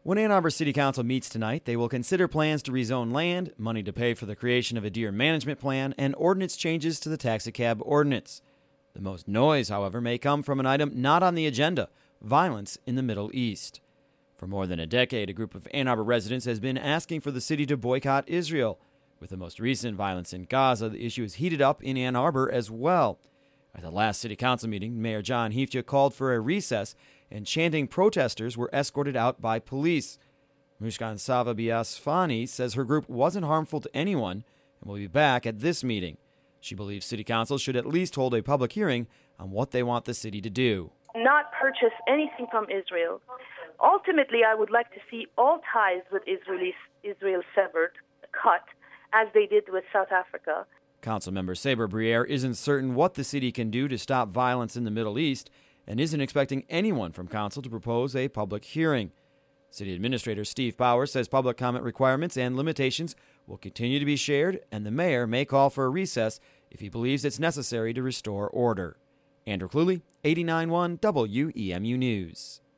When Ann Arbor City Council meets tonight, they will consider plans to rezone land, money to pay for the creation of a deer management plan, and ordinance changes to the taxicab ordinance. The most noise, however, may come from an item not on the agenda: violence in the Middle East. For more than a decade, a group of Ann Arbor residents has been asking for the city to boycott Israel. With the most recent violence in Gaza, the issue is heated up in Ann Arbor as well. At the last city council meeting, Mayor John Heifetja called for a recess, and chanting protesters were escorted out by police. Mushkan Sava Biasfani says her group wasn't harmful to anyone and will be back at this meeting. She believes city council should at least hold a public hearing on what they want the city to do. Not purchase anything from Israel. Ultimately, I would like to see all ties with Israel severed, cut, as they did with South Africa. Councilmember Saber Briere isn't certain what the city can do to stop violence in the Middle East and isn't expecting anyone from council to propose a public hearing. City Administrator Steve Powers says public comment requirements and limitations will continue to be shared, and the mayor may call for a recess if he believes it's necessary to restore order. Andrew Cluley, 89.1 WEMU News.